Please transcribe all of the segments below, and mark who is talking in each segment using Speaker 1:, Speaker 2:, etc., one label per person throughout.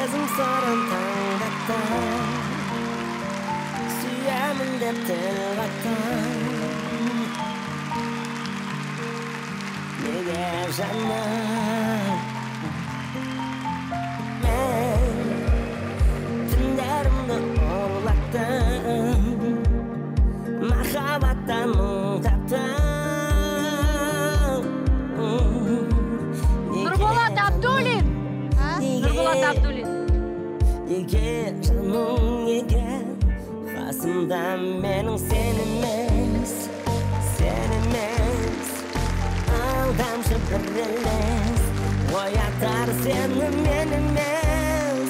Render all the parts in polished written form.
Speaker 1: Gözüm soran tangata Süyemin de telgata Nege canım Men Tünlerimde oğlattım Mahabattan muhtaptım
Speaker 2: Nurbolat Abdulin. Nurbolat Abdulin.
Speaker 1: Nege canım nege Kasımdan benim sen emas Aldamşı bir eles Oyatar seni men emas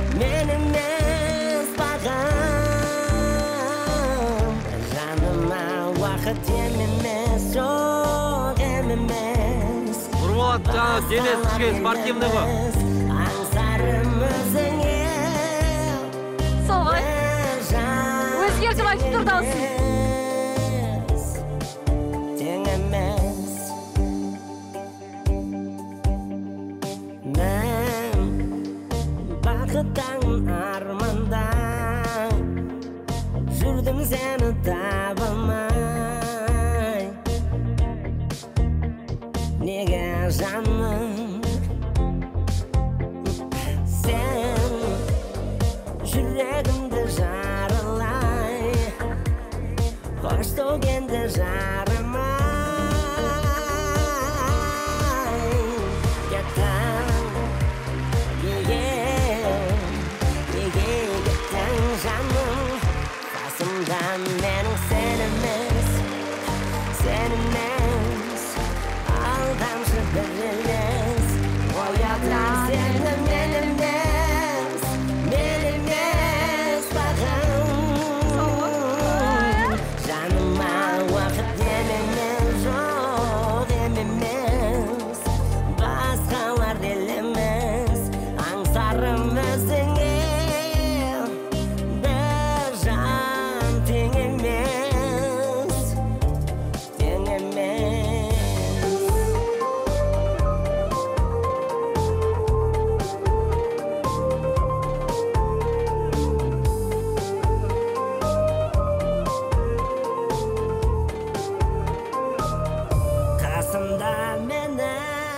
Speaker 1: Bağım Canıma vakit ememes Çok ememes
Speaker 3: Nurbolat жаңа дене кішкене спортивный ғой.
Speaker 1: Аңсарым өзіңе
Speaker 2: Сол ғой. Өзгертіп айтып тұр даусын.
Speaker 1: Тең емес Мен бақыттан арманда Жүрдім сені таба алмай Неге жаным Sen Жүрегімді жаралай Хош төгенді жарамай Кеттің Неге кеттің жаным Қасымда менің сен емес Алдамшы бір елес Оятар сені мен емес Бағым Жаныма уақыт емемес Жоқ емемес Басқалар елемес Аңсарым өзіңе Бір жан тең емес Тең емес Қасымда менің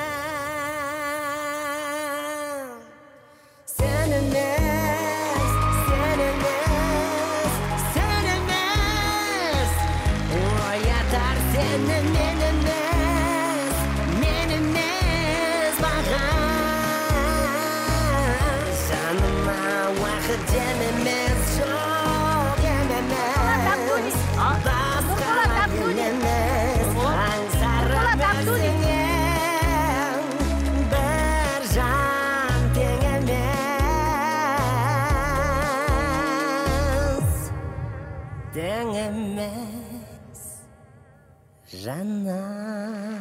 Speaker 1: Сен емес Оятар сені мен емес Бағым Жаныма уақыт емемес Жоқ емемес Басқалар елемес Аңсарым өзіңе Бір жан тең емес Тең емес Жаным